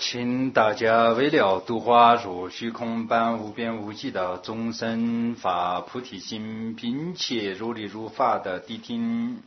请大家为了度化若虚空般无边无际的众生发菩提心，并且如理如法的谛听。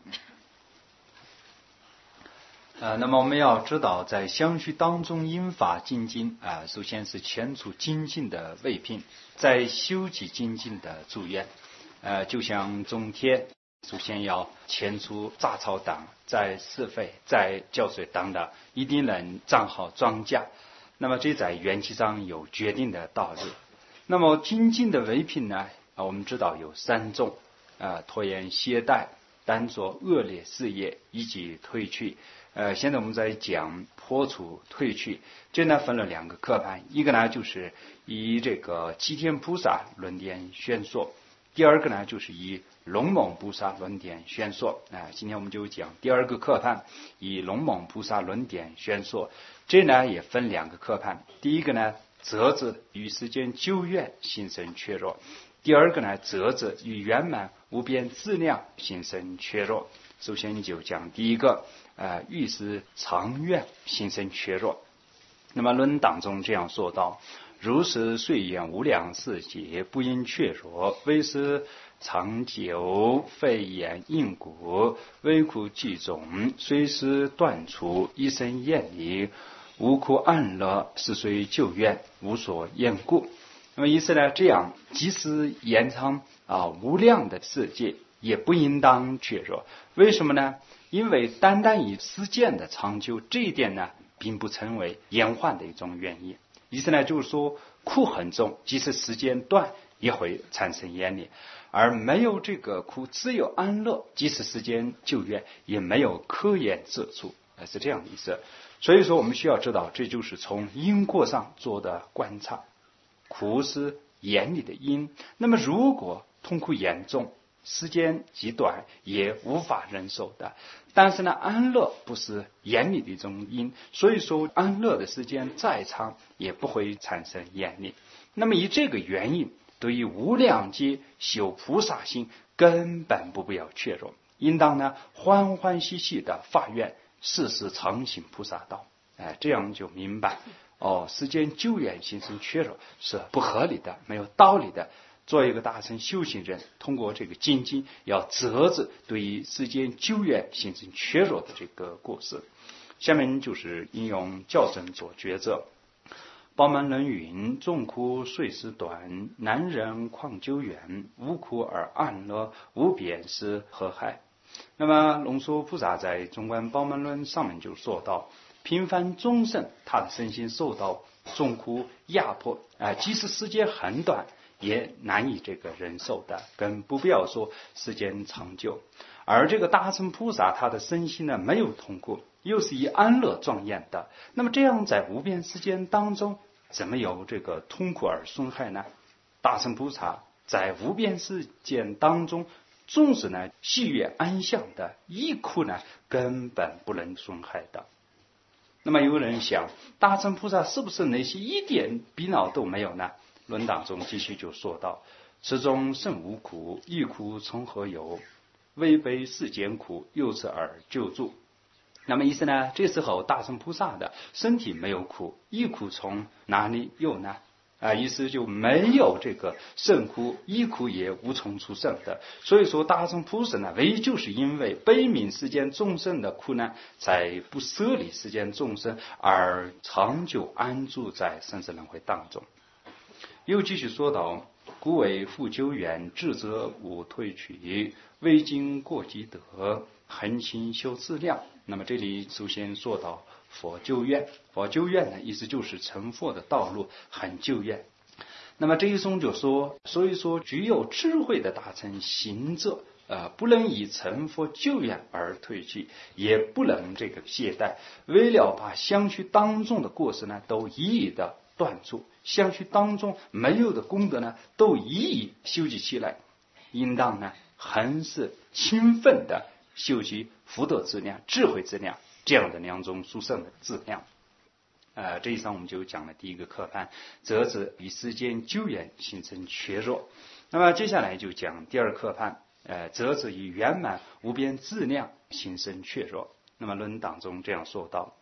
那么我们要知道，在相续当中因法精进首先是前除精进的未品，在修集精进的祝愿。就像种田，首先要前除杂草等，再施肥，再浇水等等，一定能长好庄稼。那么这在缘起上有决定的道理。那么精进的为品呢？我们知道有三种：拖延懈怠、单做恶劣事业以及退去。现在我们在讲破除退去，这呢分了两个课盘，一个呢就是以这个齐天菩萨论点宣说，第二个呢就是以龙猛菩萨论点宣说。今天我们就讲第二个课盘，以龙猛菩萨论点宣说。这呢也分两个课盘，第一个呢则子与世间久远心生怯弱，第二个呢则子与圆满无边质量心生怯弱。首先就讲第一个，欲是长远心生怯弱。那么论当中这样说道：如是岁远无量世界，不因怯弱，为是长久肺炎硬骨，微苦既种，虽是断除，一生厌离，无苦安乐，是虽旧怨，无所厌故。那么意思呢，这样即使延长无量的世界，也不应当怯弱。为什么呢？因为单单以实践的长久，这一点呢并不成为延缓的一种原因。意思呢就是说，苦很重，即使时间短也会产生厌离，而没有这个苦，只有安乐，即使时间久远也没有可言之处，是这样的意思。所以说我们需要知道，这就是从因果上做的观察。苦是厌离的因，那么如果痛苦严重，时间极短也无法忍受的。但是呢，安乐不是厌离的一种因，所以说安乐的时间再长也不会产生厌离。那么以这个原因，对于无量劫修菩萨心根本不必要怯弱，应当呢欢欢喜喜的发愿世世常行菩萨道。这样就明白时间久远心生怯弱是不合理的，没有道理的。作为一个大乘修行人，通过这个精进，要责止对于时间久远心生怯弱的这个过失。下面就是应用校正做抉择。宝鬘论云：众苦虽时短，难忍况久远，无苦而安乐，无边是何害？那么龙树菩萨在中观宝鬘论上面就说到，平凡众生他的身心受到众苦压迫，即使时间很短也难以这个忍受的，更不必要说时间长久。而这个大乘菩萨他的身心呢没有痛苦，又是以安乐庄严的，那么这样在无边时间当中怎么有这个痛苦而损害呢？大乘菩萨在无边时间当中纵使呢喜悦安详的，一苦呢根本不能损害的。那么有人想，大乘菩萨是不是那些一点逼恼都没有呢？论当中继续就说到：此中甚无苦，一苦从何有？违背世间苦，由此而救助。那么意思呢，这时候大乘菩萨的身体没有苦，一苦从哪里有呢？意思就没有这个甚苦，一苦也无从出生的。所以说大乘菩萨呢，唯就是因为悲悯世间众生的苦难，才不舍离世间众生，而长久安住在生死轮回当中。又继续说到：故为复久远，智者无退去，未经过即得，恒心修自量。那么这里首先说到佛久远，佛久远呢，意思就是成佛的道路很久远。那么这一种就说，所以说具有智慧的大乘行者，不能以成佛久远而退去，也不能这个懈怠，为了把相续当中的过失呢，都一一的断除，相续当中没有的功德呢，都一一修集起来，应当呢恒是勤奋的修习福德质量、智慧质量这样的两种殊胜的质量。这一上我们就讲了第一个课盘，则是与时间久远形成怯弱。那么接下来就讲第二课盘，则是与圆满无边质量形成怯弱。那么论当中这样说道：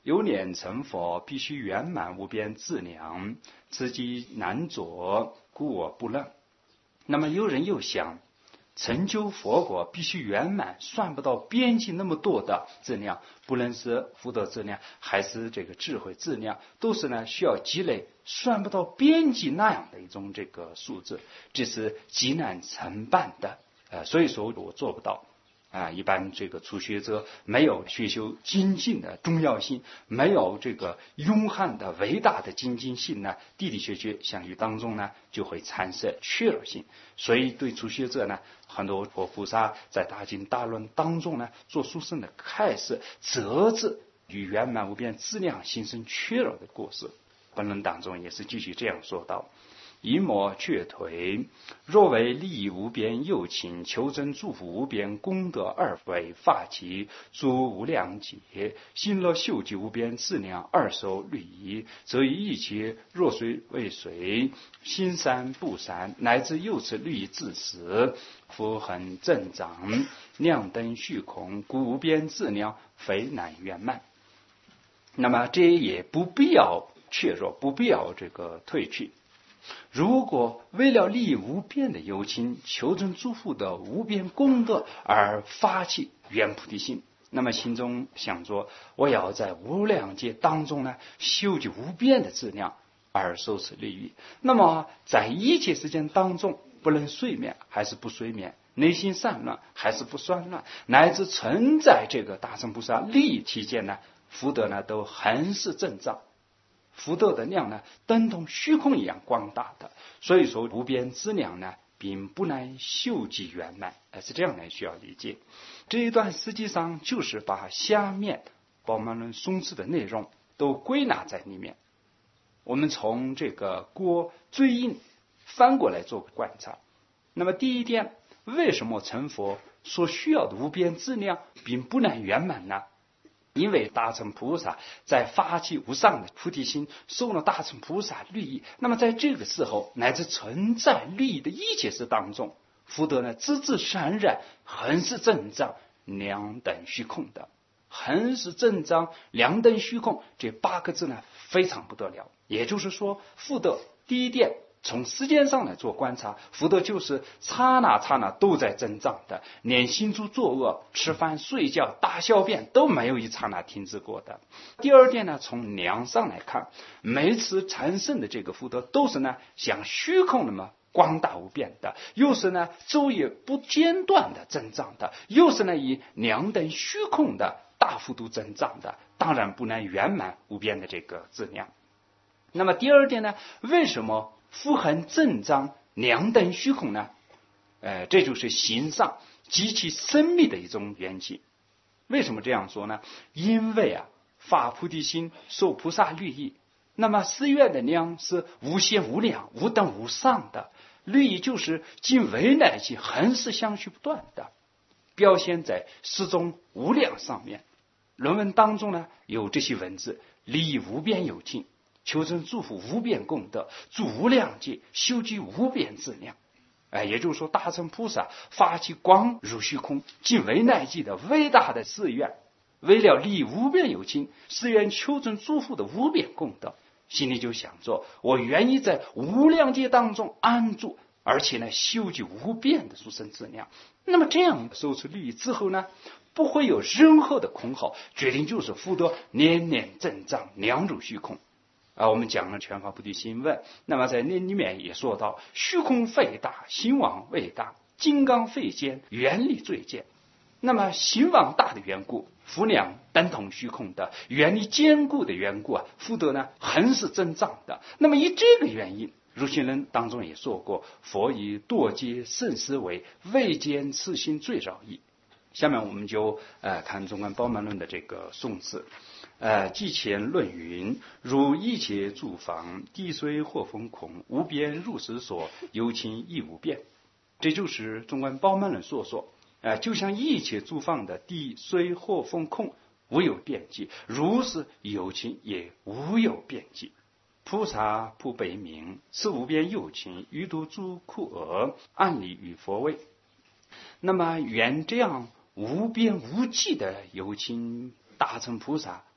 有念成佛，必须圆满无边自量，此即难着，故我不能。那么有人又想，成就佛果必须圆满，算不到边际那么多的质量，不论是福德质量还是这个智慧质量，都是呢需要积累，算不到边际那样的一种这个数字，这是极难承办的。所以说我做不到。一般这个初学者没有学修精进的重要性，没有这个勇悍的伟大的精进性呢，的的确相续当中呢就会产生缺弱性。所以对初学者呢，很多佛菩萨在大经大论当中呢做殊胜的开示，则是与圆满无边质量形成缺弱的过失。本论当中也是继续这样说道：以莫却颓，若为利益无边有情，求真祝福无边功德，二为发起诸无量劫，心乐修集无边质量，二受律仪，则以一切若随为随，心善不善，乃至又此律仪自始，复恒正长，量等虚空，故无边质量非难圆满。那么这也不必要怯弱，不必要这个退去。如果为了利益无边的有情，求真诸佛的无边功德而发起圆菩提心，那么心中想着我要在无量劫当中呢修集无边的质量而受此利益，那么在一切时间当中，不论睡眠还是不睡眠，内心散乱还是不散乱，乃至存在这个大乘菩萨利益期间呢，福德呢都恒是正照，福德的量呢，等同虚空一样广大的。所以说无边资量呢，并不难修集圆满，是这样来需要理解。这一段实际上就是把下面宝鬘论颂词的内容都归纳在里面。我们从这个郭追印翻过来做个观察。那么第一点，为什么成佛所需要的无边资量并不难圆满呢？因为大乘菩萨在发起无上的菩提心，受了大乘菩萨律仪，那么在这个时候乃至存在律仪的一切事当中，福德呢自自然然恒是正障两等虚空的。恒是正障两等虚空这8个字呢非常不得了。也就是说，福德第一点，从时间上来做观察，福德就是刹那刹那都在增长的，连心中作恶、吃饭、睡觉、大小便都没有一刹那停止过的。第二点呢，从量上来看，每次产生的这个福德都是呢像虚空那么广大无边的，又是呢昼夜不间断的增长的，又是呢以两等虚空的大幅度增长的，当然不能圆满无边的这个质量。那么第二点呢，为什么复恒正障两等虚空呢？这就是行上极其深密的一种缘起。为什么这样说呢？因为发菩提心，受菩萨律仪，那么誓愿的量是无限无量、无等无上的，律仪就是尽为乃际，恒是相续不断的，表现在十种无量上面。论文当中呢有这些文字：利益无边有情，求真祝福无边功德，住无量界，修集无边质量。也就是说，大乘菩萨发起光如虚空、尽为乃际的伟大的誓愿，为了利益无边有情，誓愿求真祝福的无边功德，心里就想着我愿意在无量界当中安住，而且呢修集无边的殊胜质量。那么这样受持律仪之后呢，不会有任何的空耗，决定就是福德年年增长，量如虚空。我们讲了全法菩提心问，那么在那里面也说到，虚空肺大，心王未大，金刚肺坚，原理最坚。那么心王大的缘故，福量等同虚空的，原理坚固的缘故福德呢恒是增长的。那么以这个原因，入心论当中也说过，佛以堕阶甚思维，未见此心最饶益。下面我们就看中观宝鬘论的这个颂词。记前论云：如一切诸方，地虽或风空，无边如是所，有情亦无边。这就是中观宝鬘论所说。就像一切诸方的地虽或风空，无有边际，如是有情也无有边际。菩萨普悲悯，此无边有情，欲度诸苦厄，安立于佛位。那么愿这样无边无际的有情大乘菩萨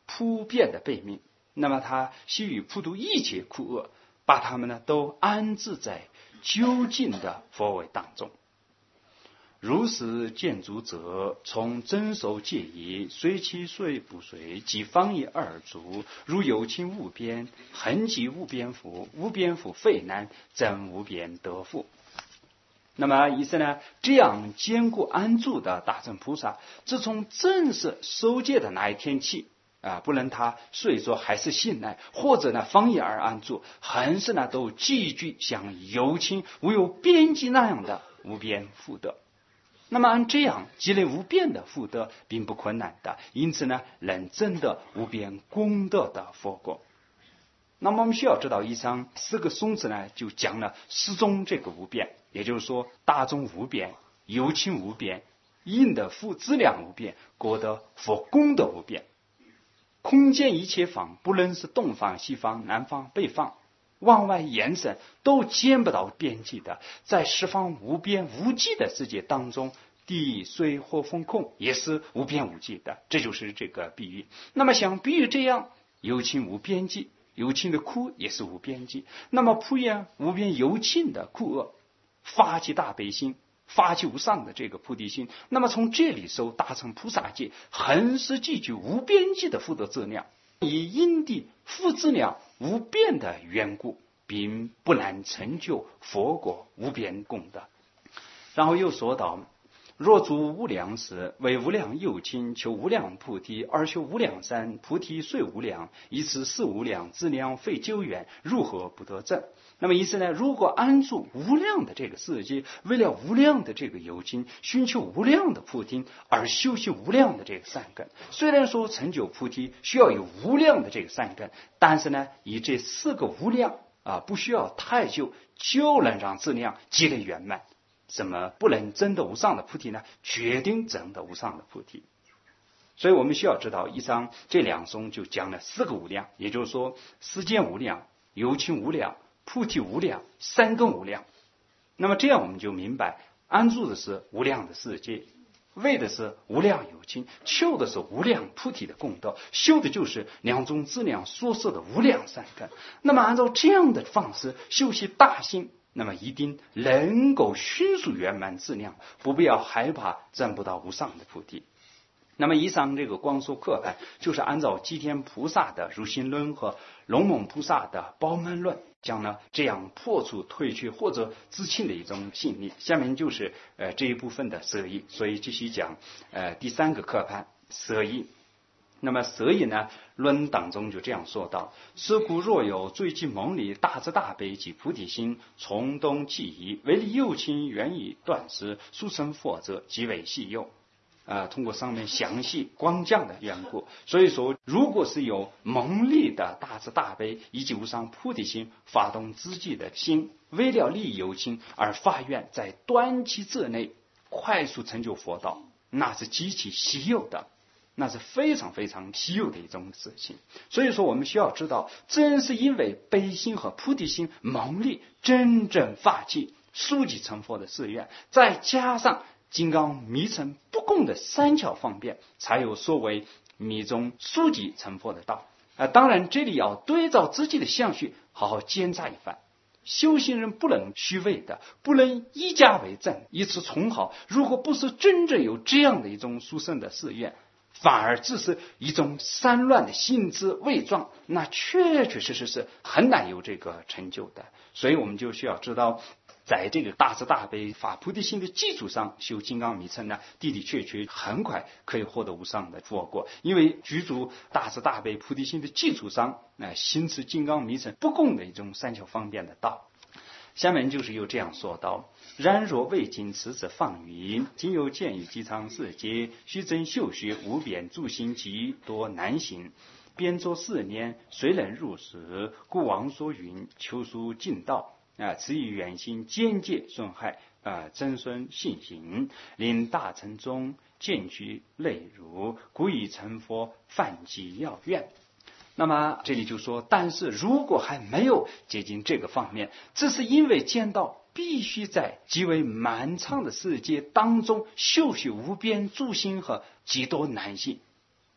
普遍的悲悯。那么他悉予普度一切苦厄，把他们呢都安置在究竟的佛位当中。如是见诸者，从真守戒义，随其随不随，即方以二足，如有情无边，恒即无边福，无边福非难，真无边得福。那么意思呢，这样坚固安住的大乘菩萨，自从正式受戒的那一天起不论他睡着还是醒来，或者呢方言而安住，恒是呢都积聚像有情无有边际那样的无边福德。那么按这样积累无边的福德并不困难的，因此呢能证得无边功德的佛果。那么我们需要知道，以上4个颂词呢就讲了十种这个无边，也就是说大众无边，有情无边，应的福资量无边，果的佛功德无边。空间一切方，不论是东方西方南方北方，往外延伸都见不到边际的，在十方无边无际的世界当中，地水火风空也是无边无际的，这就是这个比喻。那么像比喻这样，有情无边际，有情的苦也是无边际，那么普遍无边有情的苦厄，发起大悲心，发起无上的这个菩提心，那么从这里受大乘菩萨戒，恒是积聚无边际的福德质量，以因地福质量无边的缘故，并不难成就佛果无边功德。然后又说到，若诸无量时，为无量有情求无量菩提，而修无量山，菩提虽无量，以此是无量资量非久远，如何不得证？那么意思呢，如果安住无量的这个世界，为了无量的这个有情，寻求无量的菩提，而修习无量的这个善根，虽然说成就菩提需要有无量的这个善根，但是呢以这4个无量不需要太久就能让质量积累圆满。怎么不能证得无上的菩提呢？决定证得无上的菩提。所以我们需要知道，以上这2颂就讲了4个无量，也就是说世间无量，有情无量，菩提无量，善根无量。那么这样我们就明白，安住的是无量的世界，为的是无量有情，求的是无量菩提的功德，修的就是2种资量所设的无量善根。那么按照这样的方式修习大心，那么一定能够迅速圆满质量，不必要害怕证不到无上的菩提。那么以上这个光说课派，就是按照吉天菩萨的如心论和龙猛菩萨的宝门论，讲了这样破除退却或者自轻的一种心理。下面就是这一部分的舍义，所以继续讲第3个课派舍义。那么舍义呢，论当中就这样说到：是故若有最近蒙离大慈大悲及菩提心，从东起义，唯利有情，愿以断失，速成佛者，即为细有。通过上面详细光讲的缘故，所以说如果是有蒙利的大慈大悲以及无上菩提心，发动自己的心，为了利益有情而发愿在短期之内快速成就佛道，那是极其稀有的，那是非常非常稀有的一种事情。所以说我们需要知道，正是因为悲心和菩提心蒙利真正发起速即成佛的誓愿，再加上金刚密乘不共的3巧方便，才有所谓密中速即成佛的道。当然这里要对照自己的相续，好好检查一番。修行人不能虚伪的，不能以假为真，以此充好。如果不是真正有这样的一种殊胜的誓愿，反而只是一种散乱的心智伪装，那确确实实是很难有这个成就的。所以我们就需要知道，在这个大慈大悲发菩提心的基础上修金刚密乘呢，的的确确很快可以获得无上的佛果。因为居住大慈大悲菩提心的基础上行持金刚密乘不共的一种3巧方便的道。下面就是又这样说道：然若未尽此之放于，今有见于机常世界，须真修学无边诸行极多难行，编作4年，虽能入时，故王所云求书尽道。此以远心间接损害增损信行，令大乘中渐居累如，故以成佛犯己要愿。那么这里就说，但是如果还没有接近这个方面，这是因为见到必须在极为漫长的世界当中修习无边诸行和极多难行，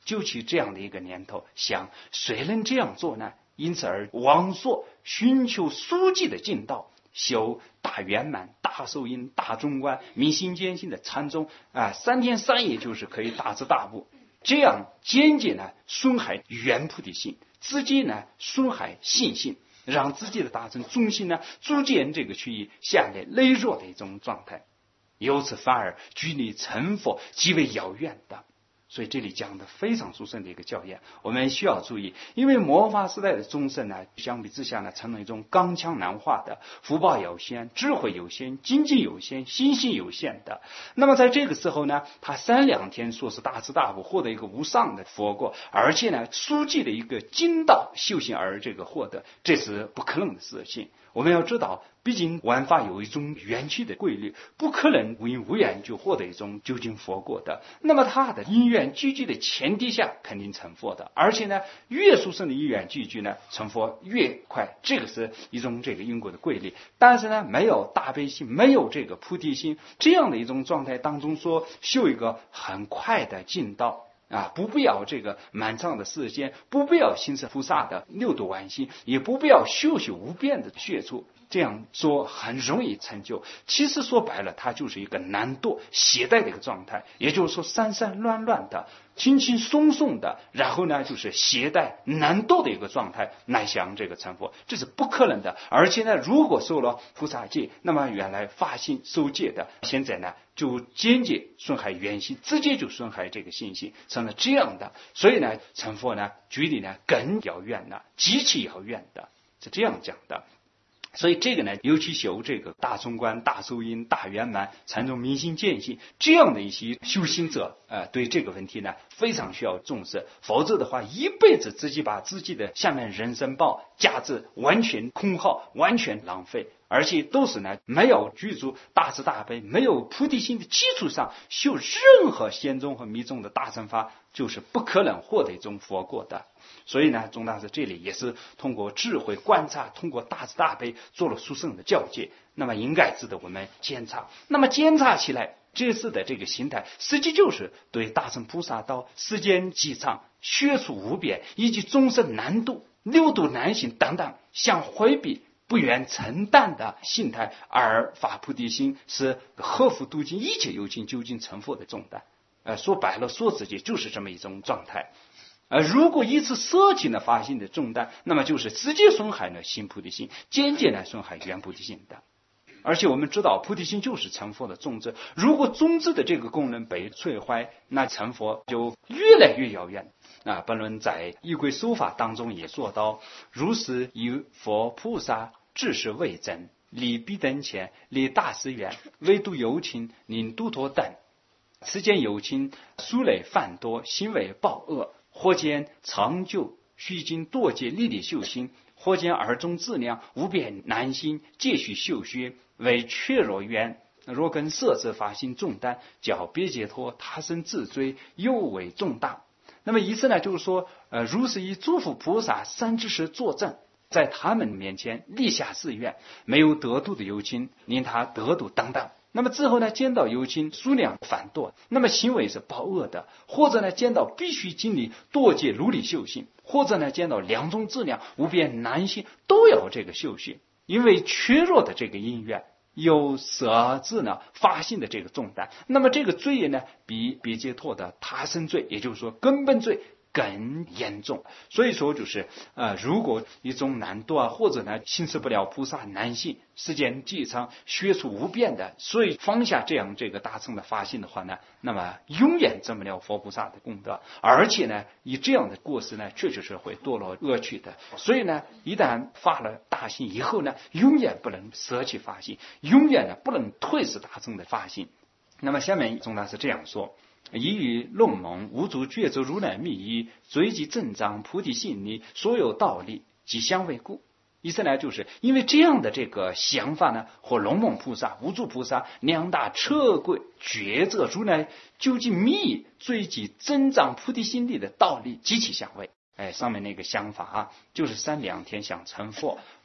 就起这样的一个念头，想谁能这样做呢？因此而往所寻求书记的进道，修大圆满、大受因、大中观、明心见性的禅宗3天3夜就是可以大彻大悟。这样间接呢损害原菩提心，直接呢损害信心，让自己的大乘中心呢逐渐这个趋于下列羸弱的一种状态，由此反而距离成佛极为遥远的。所以这里讲的非常殊胜的一个教言，我们需要注意，因为末法时代的众生呢，相比之下呢，成了一种刚强难化的，福报有限，智慧有限，经济有限，心性有限的。那么在这个时候呢，他3两天说是大彻大悟，获得一个无上的佛果，而且呢，书记的一个精道修行而这个获得，这是不可能的事情。我们要知道，毕竟万法有一种缘起的规律，不可能无因无缘就获得一种究竟佛果的。那么他的因缘聚集的前提下，肯定成佛的。而且呢，越殊胜的因缘聚集呢，成佛越快，这个是一种这个因果的规律。但是呢，没有大悲心，没有这个菩提心，这样的一种状态当中说修一个很快的进道。不必要这个漫长的时间，不必要行持菩萨的六度万行，也不必要修习无边的学处，这样说很容易成就。其实说白了，它就是一个难堕懈怠的一个状态，也就是说散散乱乱的、轻轻松松的，然后呢就是懈怠难堕的一个状态来想这个成佛，这是不可能的。而且呢，如果受了菩萨戒，那么原来发心受戒的，现在呢就间接损害原心，直接就损害这个信心，成了这样的。所以呢，成佛呢距离呢更遥远了，极其遥远的，是这样讲的。所以这个呢，尤其修这个大中观、大受因、大圆满、禅宗明心见性这样的一些修行者，对这个问题呢非常需要重视，否则的话，一辈子自己把自己的下面人生报价值完全空耗，完全浪费。而且都是呢，没有具足大慈大悲，没有菩提心的基础上修任何显宗和密宗的大乘法，就是不可能获得一种佛果的。所以呢，宗大师这里也是通过智慧观察，通过大慈大悲做了殊胜的教诫，那么应该值得我们检查。那么检查起来，这次的这个心态，实际就是对大乘菩萨道时间极长、学处无边以及众生难度、六度难行等等，想回避不愿承担的心态而发菩提心，是合乎度尽一切有情究竟成佛的重担。说白了，说直接就是这么一种状态。如果一次舍弃了发心的重担，那么就是直接损害了心菩提心，间接来损害原菩提心的。而且我们知道，菩提心就是成佛的种子，如果种子的这个功能被摧坏，那成佛就越来越遥远。本论在仪轨说法当中也说到，如是以佛菩萨智是为真，离彼等前，离大誓愿，唯独有情令度脱等。此间有情数累犯多，行为暴恶，或见长久须经堕戒历历修心，或见耳中自量无边难行，皆须修学，为确若缘。若跟色之发心重担，较别解脱他生自罪，尤为重大。那么意思呢，就是说，如是以诸佛菩萨三知识作证，在他们面前立下誓愿，没有得度的有情，令他得度等等。那么之后呢，见到有情数量反堕，那么行为是暴恶的，或者呢见到必须经历堕戒如理修行，或者呢见到两种质量无边难行，都要这个修行，因为缺弱的这个因缘。有舍字呢发心的这个重担，那么这个罪业呢比别解脱的他生罪，也就是说根本罪更严重。所以说就是如果一种难度或者呢行持不了菩萨难行，时间极长，学处无边的，所以放下这样这个大乘的发心的话呢，那么永远证不了佛菩萨的功德，而且呢以这样的过失呢确实是会堕落恶趣的。所以呢一旦发了大心以后呢，永远不能舍弃发心，永远呢不能退失大乘的发心。那么下面宗大师这样说，以与论蒙无足觉则如来密意，随即正章菩提心理，所有道理即相为故。意思呢，就是因为这样的这个想法呢，和龙蒙菩萨、无住菩萨两大彻贵觉者如来究竟密意追及增长菩提心力的道理极其相违。上面那个想法就是3两天想成佛，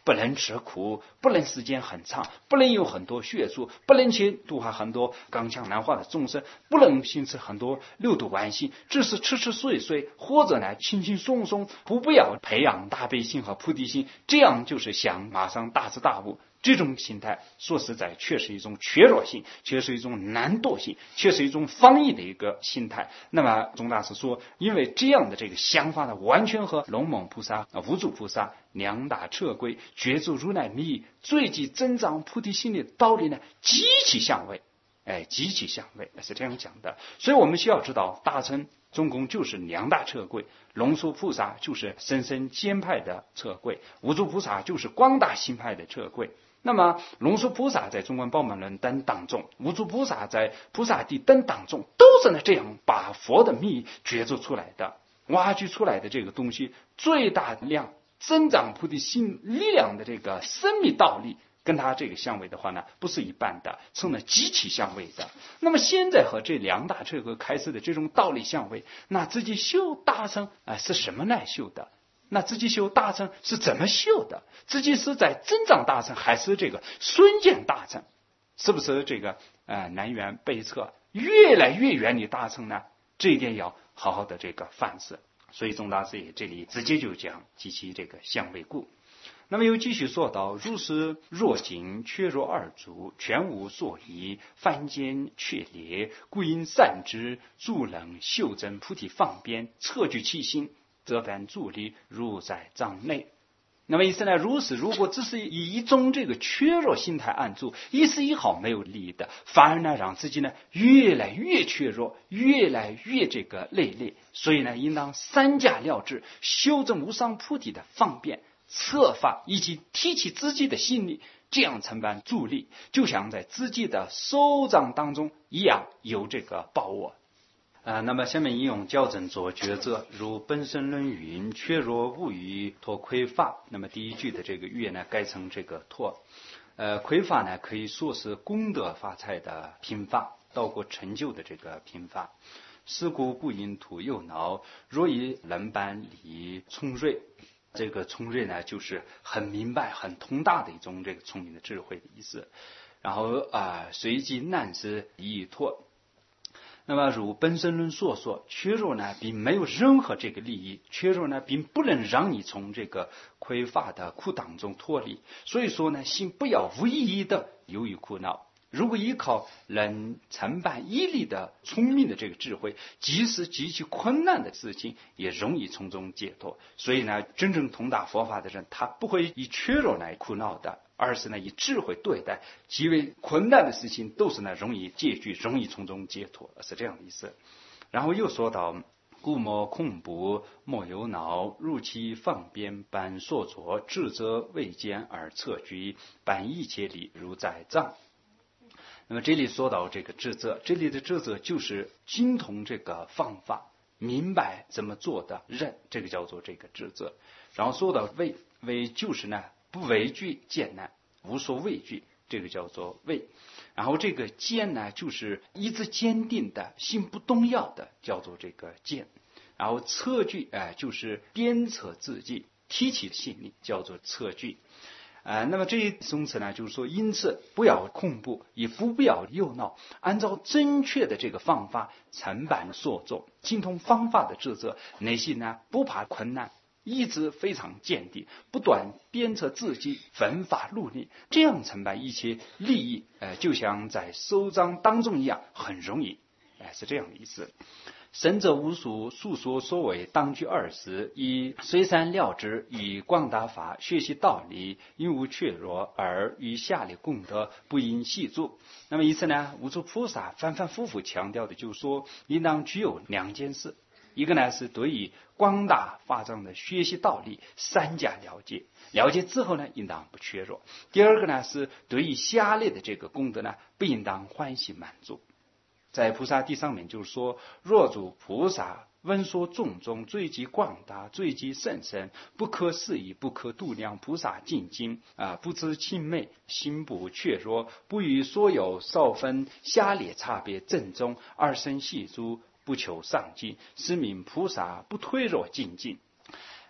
不能吃苦，不能时间很长，不能有很多学术，不能去度化很多刚强难化的众生，不能行持很多六度万行，只是吃吃睡睡，或者呢轻轻松松，不要培养大悲心和菩提心，这样就是想马上大彻大悟。这种心态说实在却是一种缺弱性，却是一种难惰性，却是一种方逸的一个心态。那么宗大师说，因为这样的这个想法呢，完全和龙猛菩萨、无著菩萨两大彻归觉住如来密意最极增长菩提心的道理呢极其相违，极其相违，是这样讲的。所以我们需要知道，大乘总共就是两大彻归，龙树菩萨就是深深兼派的彻归，无著菩萨就是光大心派的彻归。那么龙树菩萨在中观宝满论等当中，无著菩萨在菩萨地等当中，都是呢这样把佛的密觉出出来的，挖掘出来的这个东西，最大量增长菩提心力量的这个生命道理，跟他这个相违的话呢，不是一般的，成了极其相违的。那么现在和这两大彻归开始的这种道理相违，那自己修大乘是什么来修的？那自己修大乘是怎么修的？自己是在增长大乘，还是这个顺见大乘？是不是这个南辕北辙，越来越远离大乘呢？这一点要好好的这个反思。所以宗大师也这里直接就讲及其这个相违故。那么又继续说到，如是若境却若二足，全无所依，凡间却裂，故因善知助能修正菩提方便，测据其心，这般助力如在藏内。那么意思呢，如果只是以一种这个缺弱心态按住，一丝一毫没有利益的，反而呢让自己呢越来越缺弱，越来越这个累累。所以呢，应当三加了之，修正无上菩提的方便策法，以及提起自己的心力，这样承办助力，就像在自己的手掌当中一样有这个把握。那么下面引用校正做抉择，如本身论云，却若无余脱匮乏。那么第一句的这个月呢，改成这个脱。匮乏呢，可以说是功德发财的贫乏，到过成就的这个贫乏。是故不因徒右脑，若以能般理聪锐。这个聪锐呢，就是很明白、很通达的一种这个聪明的智慧的意思。然后随即难事以脱。那么如本身论所说，缺弱呢并没有任何这个利益，缺弱呢并不能让你从这个匮乏的苦当中脱离。所以说呢，心不要无意义的由于苦恼。如果依靠能承办毅力的聪明的这个智慧，即使极其困难的事情也容易从中解脱。所以呢，真正通达佛法的人，他不会以缺弱来苦恼的，而是呢以智慧对待极为困难的事情，都是呢容易解决，容易从中解脱，是这样的意思。然后又说到，故莫恐怖，莫有恼，入其方便，般所作，智者未见而测据，般一切理如在藏。那么这里说到这个智者，这里的智者就是精通这个方法，明白怎么做的人，这个叫做这个智者。然后说到畏就是呢不畏惧艰难，无所畏惧，这个叫做畏。然后这个坚呢，就是意志坚定的，心不动摇的，叫做这个坚。然后测据就是鞭策自己，提起心力，叫做测据。那么这一宗词呢，就是说，因此不要恐怖，也不要忧恼，按照正确的这个方法承办所做，精通方法的智者，内心呢不怕困难，意志非常坚定，不断鞭策自己，奋发努力，这样承办一切利益，就像在手掌当中一样，很容易，是这样的意思。深者无数，述说所谓当居20，以虽善了之，以广大法学习道理，因无缺弱，而于下列功德不应细注。那么意思呢，无著菩萨反反复复强调的就是说，应当具有两件事。一个呢是对于广大法藏的学习道理三加了解，了解之后呢应当不缺弱。第二个呢是对于下列的这个功德呢不应当欢喜满足。在菩萨地上面就是说，若诸菩萨闻说种种，最极广大，最极甚深，不可思议，不可度量，菩萨进经不知亲美，心不怯弱，不与所有少分下列差别正宗，而生细诸，不求上进，是名菩萨不退弱精进。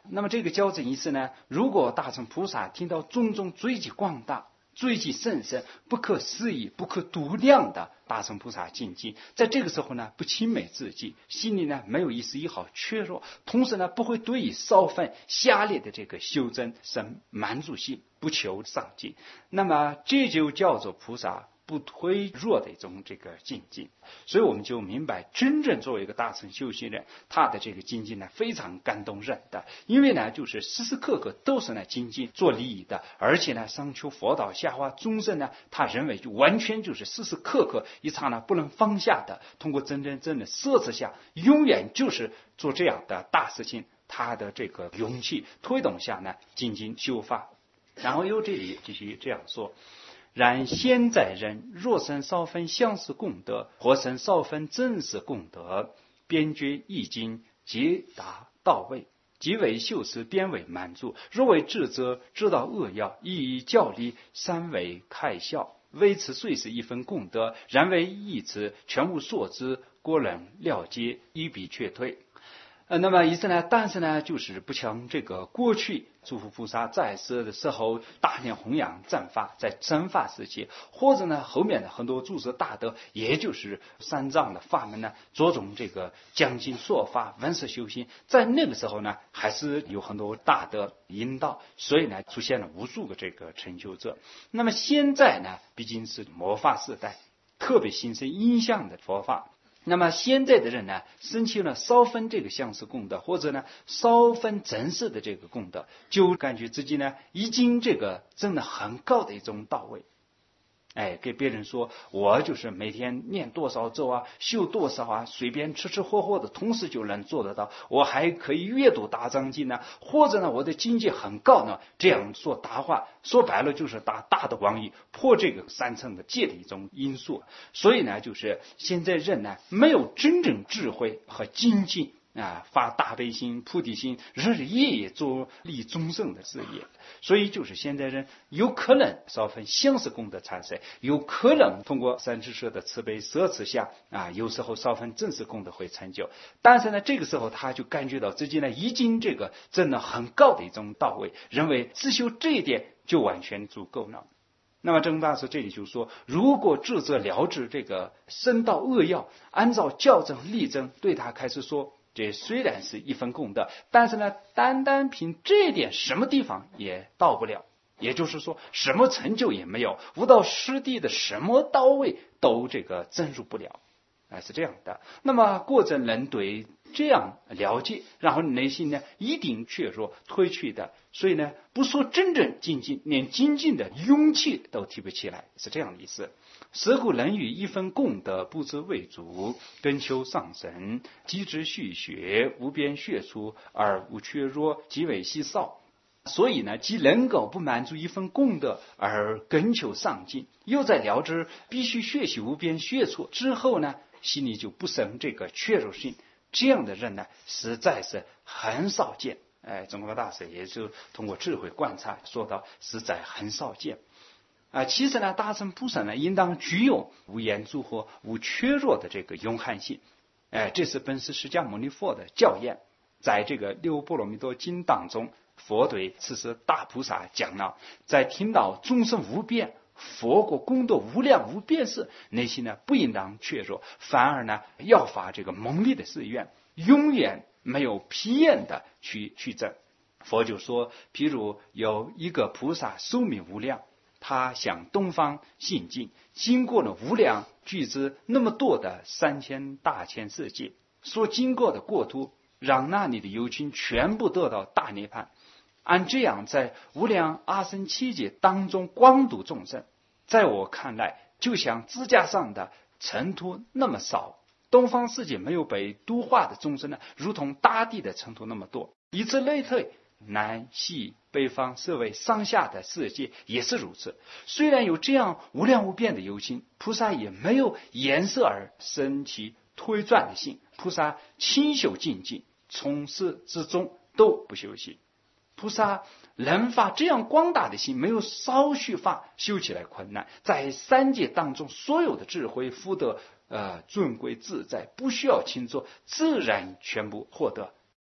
那么这个教证意思呢，如果大乘菩萨听到种种罪极广大、罪极甚深、不可思议、不可度量的大乘菩萨境界，在这个时候呢，不轻美自己，心里呢没有一丝一毫缺弱，同时呢不会对于少分下列的这个修真生满足心，不求上进，那么这就叫做菩萨不推弱的一种这个境界。所以我们就明白，真正作为一个大乘修行人，他的这个境界呢非常感动人的，因为呢就是时时刻刻都是呢精进做利益的，而且呢上求佛道下化众生呢，他认为就完全就是时时刻刻一刹那不能放下的，通过真的摄持下，永远就是做这样的大事情，他的这个勇气推动下呢精进修法。然后由这里继续这样说，然现在人若生少分相似功德，或生少分真实功德，边觉易经皆达到位，即为修持边为满足。若为智者知道恶要，亦以教理三为开效，为此虽是一分功德，然为一此全无所知，果能了解，一笔却退。那么意思呢，但是呢就是不像这个过去诸佛菩萨在世的时候大量弘扬正法，在正法时期，或者呢后面的很多诸佛大德，也就是三藏的法门呢，着重这个讲经说法、闻思修行，在那个时候呢还是有很多大德引导，所以呢出现了无数个这个成就者。那么现在呢毕竟是末法时代，特别兴盛音像的佛法，那么现在的人呢，升起了少分这个相似功德，或者呢少分真实的这个功德，就感觉自己呢已经这个真的很高的一种到位。给别人说我就是每天念多少咒啊，修多少啊，随便吃喝喝的同时就能做得到，我还可以阅读大藏经呢，或者呢我的境界很高呢，这样说大话，说白了就是大的妄语，破这个三乘的戒的一种因素。所以呢就是现在人呢没有真正智慧和精进发大悲心、菩提心，日日夜夜做利众生的事业，所以就是现在人有可能少分相似功德产生，有可能通过三智舍的慈悲摄持下有时候少分正式功德会成就，但是呢这个时候他就感觉到自己呢已经这个真的很高的一种到位，认为自修这一点就完全足够了。那么正大师这里就说，如果智者了知这个深道恶要，按照教证力争，对他开始说，这虽然是一分功德，但是呢单单凭这一点什么地方也到不了，也就是说什么成就也没有，悟到师地的什么到位都这个增入不了，是这样的。那么过程能对这样了解，然后内心呢一定怯弱退去的，所以呢不说真正精进，连精进的勇气都提不起来，是这样的意思。是故能与一分功德不知为主，根求上神，机之续学，无边学处而无缺弱，即为稀少。所以呢既能够不满足一份功德而根求上进，又在了知必须学习无边学处之后呢，心里就不生这个缺弱性，这样的人呢实在是很少见。中国大师也就通过智慧观察说到，实在很少见。其实呢大乘菩萨呢应当具有无言诸惑、无缺弱的这个勇悍性。这是本师释迦牟尼佛的教言。在这个六波罗蜜多经当中，佛对此时大菩萨讲了，在听到众生无边，佛国功德无量无边时，内心呢不应当怯弱，反而呢要发这个猛烈的誓愿，永远没有疲厌的去证。佛就说，譬如有一个菩萨寿命无量，他向东方行进，经过了无量巨资那么多的3000大千世界，所经过的国土，让那里的有情全部得到大涅槃。按这样在无量阿僧祇劫当中光度众生，在我看来就像支架上的尘土那么少，东方世界没有被度化的众生呢，如同大地的尘土那么多，以此类推，南西北方四维上下的世界也是如此。虽然有这样无量无边的有情，菩萨也没有颜色而生其推转的心，菩萨清修精进，从始至终都不休息。菩萨能发这样广大的心，没有少许法修起来困难，在三界当中所有的智慧福德尊贵自在，不需要勤做，自然全部获得。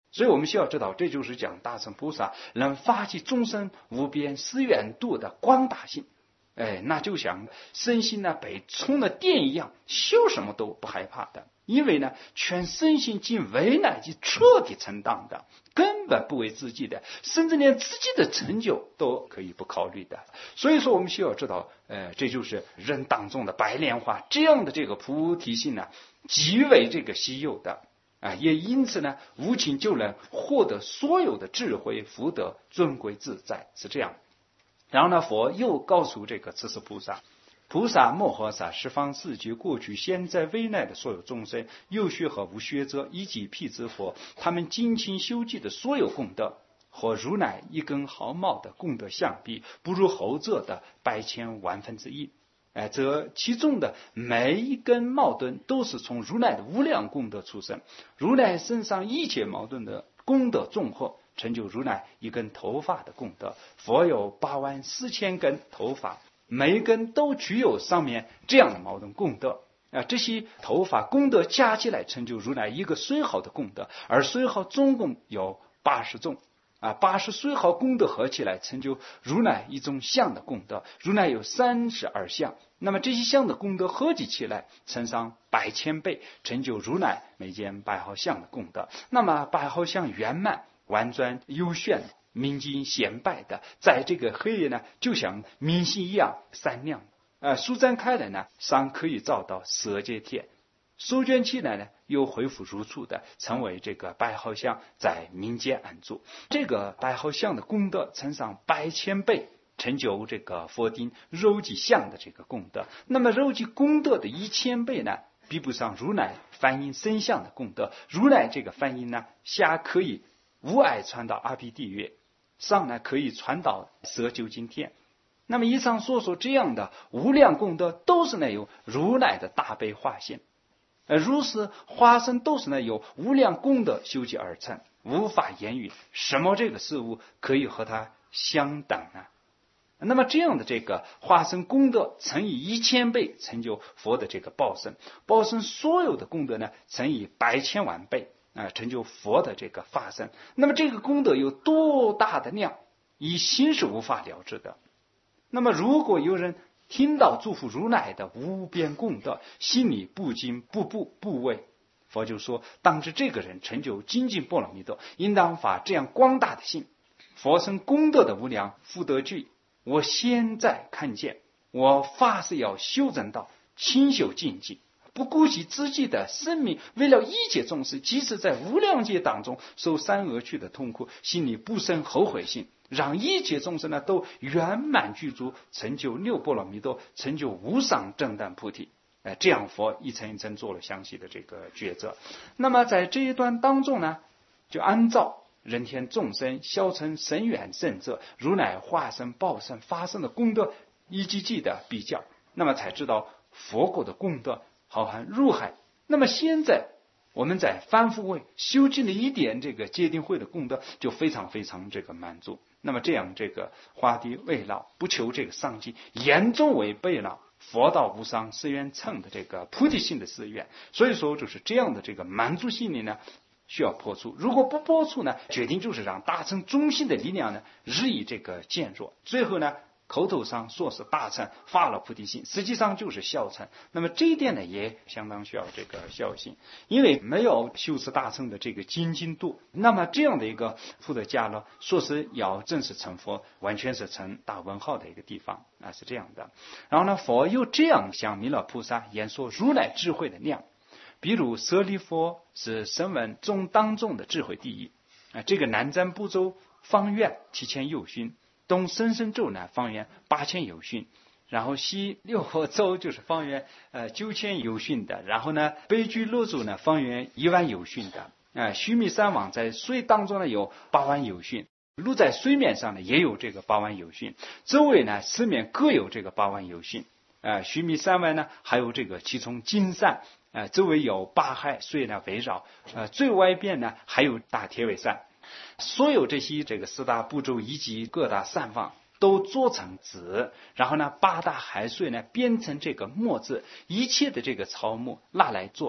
所以我们需要知道，这就是讲大乘菩萨能发起众生无边誓愿度的广大性。那就像身心呢被充了电一样，修什么都不害怕的，因为呢全身心尽为乃及彻底承担的，根本不为自己的，甚至连自己的成就都可以不考虑的。所以说我们需要知道，这就是人当中的白莲花这样的这个菩提心呢，极为这个稀有的。也因此呢，无情就能获得所有的智慧福德尊贵自在，是这样。然后呢，佛又告诉这个慈氏菩萨，菩萨摩诃萨十方世界过去现在未来的所有众生，有学和无学者，以及辟支佛，他们精勤修集的所有功德，和如来一根毫毛的功德相比，不如后者的百千万分之一。则其中的每一根毛盾都是从如来的无量功德出生，如来身上一切毛盾的功德综合，成就如来一根头发的功德。佛有84000根头发，每一根都具有上面这样的毛盾功德。这些头发功德加起来成就如来一个岁号的功德，而岁号总共有80种。80岁号功德合起来成就如来一种相的功德，如来有32相，那么这些相的功德合计起来乘上100千倍，成就如来每件百号相的功德。那么百号相圆满婉转幽炫，明净显摆的，在这个黑夜呢，就像明星一样闪亮。舒展开来呢，上可以照到色界天，收卷起来呢，又恢复如初的，成为这个百号相在民间安住。这个百号相的功德乘上100千倍，成就这个佛定柔寂相的这个功德。那么柔寂功德的1000倍呢，比不上如来梵音身相的功德。如来这个梵音呢，下可以无碍传到阿毗地狱，上呢可以传到色究竟天。那么以上所说这样的无量功德，都是呢由如来的大悲化现。如是化身都是呢由无量功德修集而成，无法言语，什么这个事物可以和它相等呢？那么这样的这个化身功德乘以1000倍，成就佛的这个报身，报身所有的功德呢乘以100千万倍，成就佛的这个法身。那么这个功德有多大的量，以心是无法了知的。那么如果有人听到祝福如来的无边功德，心里不惊不畏，佛就说，当知这个人成就精进波罗蜜多，应当发这样广大的心。佛生功德的无量福德具，我现在看见，我发誓要修正到清修精进，不顾及自己的生命，为了一切众生，即使在无量劫当中受三恶趣的痛苦，心里不生后悔心，让一切众生呢都圆满具足，成就六波罗蜜多，成就无上正等菩提。这样佛一层一层做了详细的这个抉择。那么在这一段当中呢，就按照人天众生消成深远圣者，如来化身报身发生的功德一级级的比较，那么才知道佛国的功德浩瀚入海。那么现在我们在反复位修进了一点这个戒定慧的功德，就非常非常这个满足。那么这样这个花地未老，不求这个上进，严重违背了佛道无上誓愿乘的这个菩提心的誓愿。所以说就是这样的这个满足心理呢，需要破除。如果不破除呢，决定就是让大乘中心的力量呢日益这个减弱，最后呢口头上说是大乘发了菩提心，实际上就是小乘。那么这一点呢也相当需要这个小心，因为没有修持大乘的这个精进度，那么这样的一个福德家呢，说是要正式成佛，完全是成大问号的一个地方是这样的。然后呢，佛又这样向弥勒菩萨演说如来智慧的量，比如舍利佛是声闻中当中的智慧第一这个南瞻部洲方圆7000由旬，东深深洲呢方圆8000由旬，然后西六合洲就是方圆9000由旬的，然后呢北俱罗洲呢方圆1万由旬的须弥山王在水当中呢有8万由旬，路在水面上呢也有这个8万由旬，周围呢四面各有这个8万由旬须弥山外呢还有这个七重金山周围有8海水呢围绕最外边呢还有大铁尾山。所有这些这个4大部洲以及各大山坊都做成纸，然后呢8大海水呢编成这个墨字，一切的这个草木拿来作笔，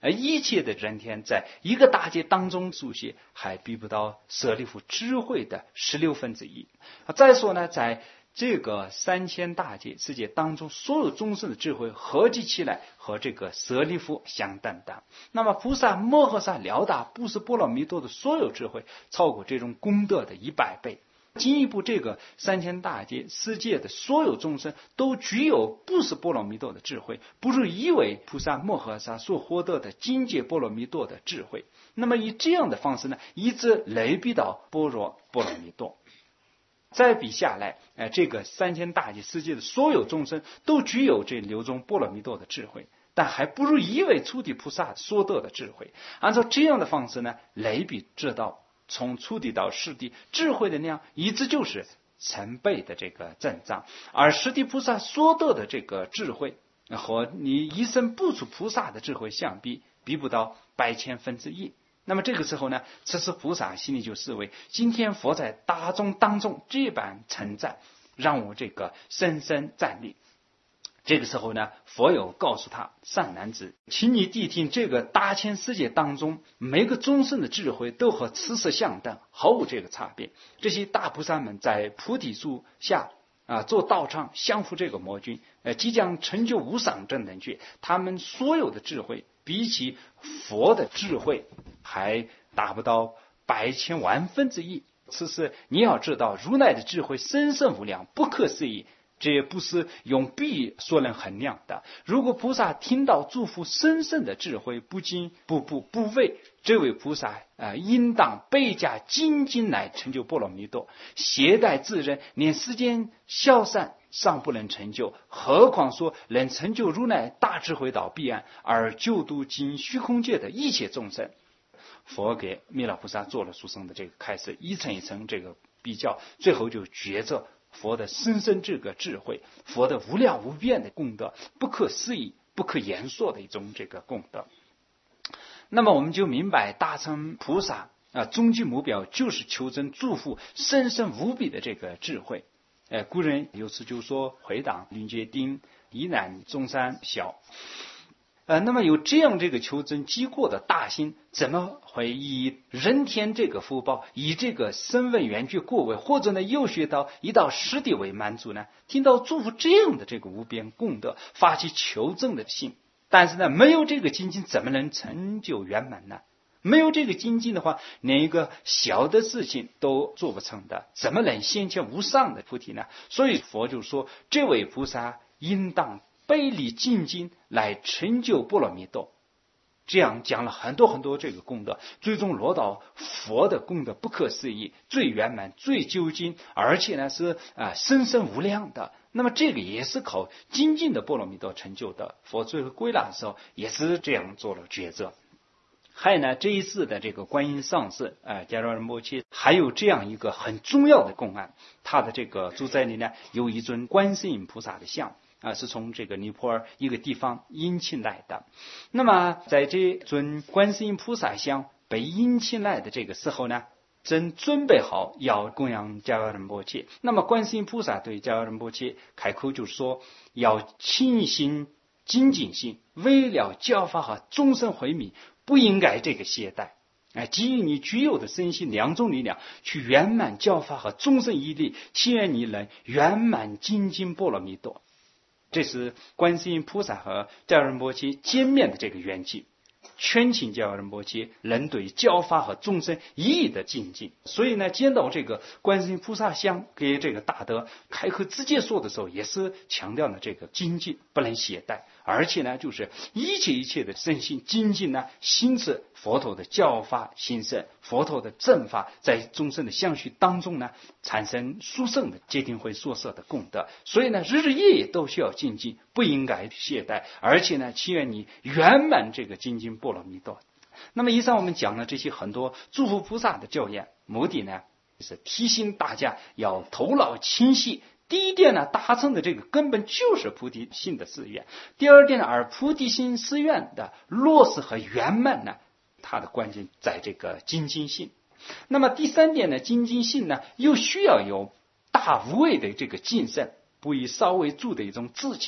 一切的人天在一个大劫当中书写，还比不到舍利弗智慧的1/16。再说呢，在这个3000大劫世界当中，所有众生的智慧合计起来和这个舍利弗相等的。那么菩萨摩诃萨了达布施波罗蜜多的所有智慧，超过这种功德的100倍。进一步，这个3000大劫世界的所有众生都具有布施波罗蜜多的智慧，不是以为菩萨摩诃萨所获得的境界波罗蜜多的智慧。那么以这样的方式呢，一直累比到般若波罗蜜多。再比下来，这个3000大劫世界的所有众生都具有这6种波罗蜜多的智慧，但还不如一位初地菩萨所得的智慧。按照这样的方式呢，累比知道从初地到十地智慧的量，一直就是成倍的这个增长。而十地菩萨所得的这个智慧，和你一生不出菩萨的智慧相比，比不到100千分之一。那么这个时候呢，此时菩萨心里就思维，今天佛在大众当中这般称赞，让我这个深深赞立。这个时候呢，佛有告诉他，善男子，请你谛听，这个大千世界当中，每个众生的智慧都和此世相等，毫无这个差别。这些大菩萨们在菩提树下做道场，降伏这个魔君，即将成就无上正等觉。他们所有的智慧，比起佛的智慧还达不到100千万分之一。此时你要知道，如来的智慧深深无量，不可思议，这也不是用比所能衡量的。如果菩萨听到诸佛深深的智慧，不惊不畏，这位菩萨应当倍加精进来成就波罗蜜多。携带自人，连世间小善尚不能成就，何况说能成就如来大智慧到彼岸，而救度尽虚空界的一切众生。佛给弥勒菩萨做了殊胜的这个开示，一层一层这个比较，最后就觉着佛的深深这个智慧，佛的无量无边的功德，不可思议不可言说的一种这个功德。那么我们就明白，大乘菩萨终极目标就是求证诸佛深深无比的这个智慧。古人有词就说，回荡云界定，疑难中山小。那么有这样这个求真积过的大心，怎么会以人天这个福报，以这个声闻缘觉过位，或者呢又学到一到十地为满足呢？听到祝福这样的这个无边功德，发起求证的心，但是呢没有这个精进，怎么能成就圆满呢？没有这个精进的话，连一个小的事情都做不成的，怎么能显现无上的菩提呢？所以佛就说，这位菩萨应当背离精进来成就波罗蜜多。这样讲了很多很多这个功德，最终落到佛的功德不可思议，最圆满最究竟，而且呢是深深无量的。那么这个也是靠精进的波罗蜜多成就的。佛最后归纳的时候也是这样做了抉择。还有呢，这一次的这个观音上师迦叶仁波切还有这样一个很重要的公案，他的这个住宅里呢有一尊观世音菩萨的像是从这个尼泊尔一个地方引请来的。那么在这尊观世音菩萨像被引请来的这个时候呢，正准备好要供养迦叶仁波切。那么观世音菩萨对迦叶仁波切开口就说，要清心精进心，为了教法和众生慧命，不应该这个懈怠。基于你具有的身心两种力量，去圆满教法和众生一力，祈愿你能圆满精进波罗蜜多。这是观世音菩萨和迦叶仁波切见面的这个缘起，劝请迦叶仁波切能对教法和众生一意的精进。所以呢，见到这个观世音菩萨像给这个大德开口直接说的时候，也是强调了这个精进不能懈怠，而且呢就是一切的身心精进呢，心是佛陀的教法心圣，佛陀的正法在众生的相续当中呢产生殊胜的戒定慧所摄的功德。所以呢日日夜夜都需要精进，不应该懈怠，而且呢祈愿你圆满这个精进波罗蜜多。那么以上我们讲了这些很多诸佛菩萨的教言，目的呢是提醒大家要头脑清晰。第一点呢，达成的这个根本就是菩提心的誓愿。第二点呢，而菩提心誓愿的落实和圆满呢，它的关键在这个精进性。那么第三点呢，精进性呢又需要有大无畏的这个谨慎，不以稍微助的一种志气。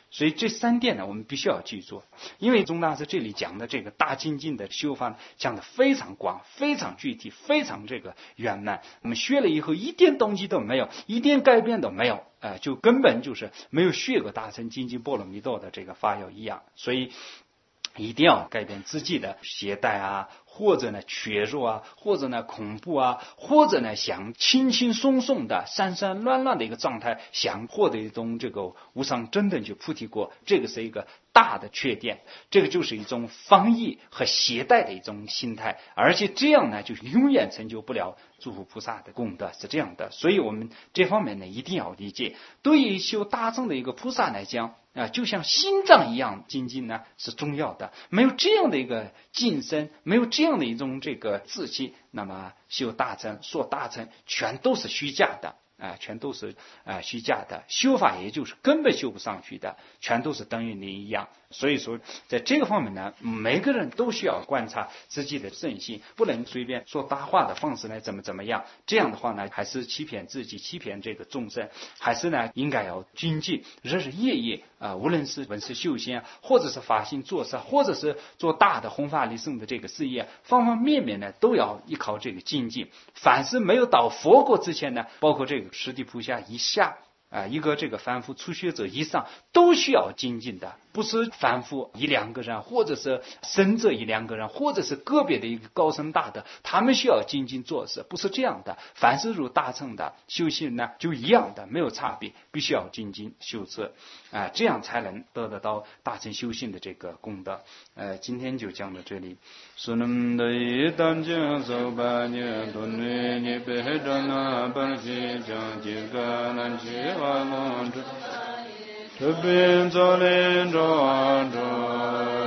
所以这3点呢，我们必须要记住。因为宗大师这里讲的这个大精进的修法呢，讲的非常广、非常具体、非常这个圆满。我们学了以后一点动机都没有，一点改变都没有，就根本就是没有学过大乘精进波罗蜜多的这个法要一样。所以一定要改变自己的懈怠啊，或者呢怯弱啊，或者呢恐怖啊，或者呢想轻轻松松的散散乱乱的一个状态，想获得一种这个无上真正去菩提果，这个是一个大的缺点，这个就是一种放逸和懈怠的一种心态，而且这样呢就永远成就不了诸佛菩萨的功德，是这样的。所以我们这方面呢一定要理解，对于修大乘的一个菩萨来讲就像心脏一样精进呢是重要的，没有这样的一个晋升，没有这样的一种这个志气，那么修大乘说大乘全都是虚假的，全都是虚假的，修法也就是根本修不上去的，全都是等于零一样。所以说在这个方面呢，每个人都需要观察自己的正心，不能随便说大话的方式呢怎么样，这样的话呢还是欺骗自己，欺骗这个众生，还是呢应该要精进日日夜夜无论是文思修仙，或者是发心做事，或者是做大的弘法利生的这个事业，方方面面呢都要依靠这个精进。凡是没有到佛国之前呢，包括这个释地菩萨以下一个这个凡夫初学者以上，都需要精进的，不是凡夫1、2个人，或者是僧者1、2个人，或者是个别的一个高僧大德，他们需要精进做事，不是这样的。凡是入大乘的修行呢，就一样的，没有差别，必须要精进修持这样才能得到大乘修行的这个功德。今天就讲到这里。这边早连着